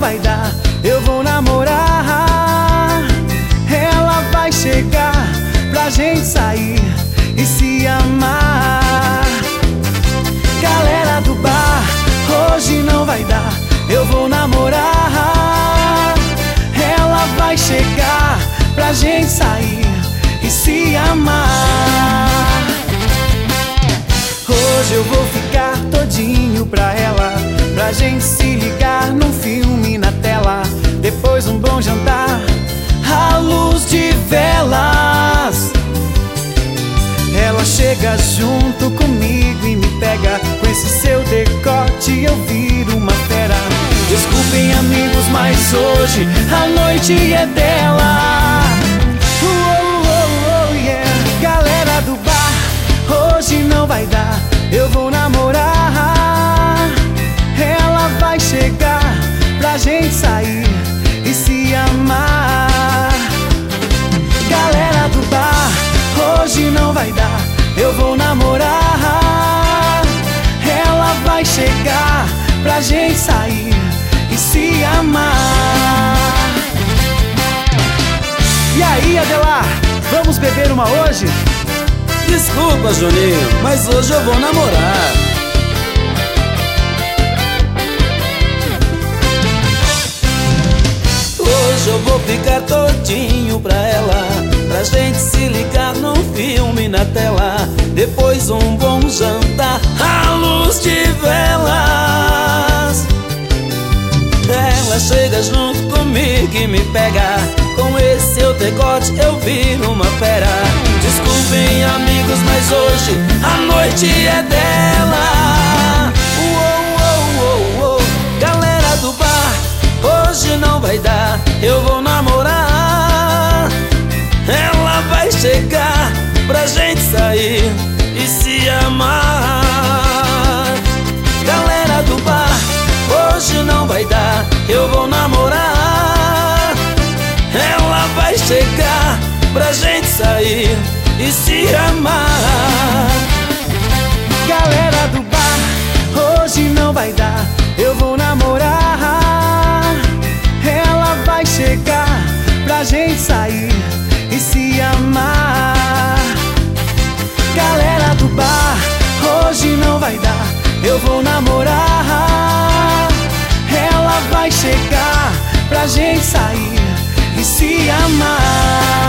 vai dar, eu vou namorar. Ela vai chegar pra gente sair e se amar. Galera do bar, hoje não vai dar, eu vou namorar. Ela vai chegar pra gente sair e se amar. Hoje eu vou ficar todinho pra ela, pra gente se ligar num filme na tela. Depois um bom jantar à luz de velas. Ela chega junto comigo e me pega. Com esse seu decote eu viro uma fera. Desculpem amigos, mas hoje a noite é dela. Yeah. Galera do bar, hoje não vai dar, eu vou namorar. Ela vai chegar pra gente sair e se amar. Galera do bar, hoje não vai dar, eu vou namorar. Ela vai chegar pra gente sair e se amar. E aí, Adelar, vamos beber uma hoje? Desculpa, Juninho, mas hoje eu vou namorar. Hoje eu vou ficar todinho pra ela, pra gente se ligar num filme na tela. Depois um bom jantar à luz de velas. Ela chega junto comigo e me pega. Com esse seu decote eu viro uma fera. Desculpem amigos, mas hoje a noite é dela. Galera do bar, hoje não vai dar, eu vou namorar. Ela vai chegar pra gente sair e se amar. Galera do bar, hoje não vai dar, eu vou namorar. Ela vai chegar pra gente sair e se amar. Galera do bar, hoje não vai dar, eu vou namorar. Ela vai chegar pra gente sair e se amar. Galera do bar, hoje não vai dar, eu vou namorar. Ela vai chegar pra gente sair e se amar.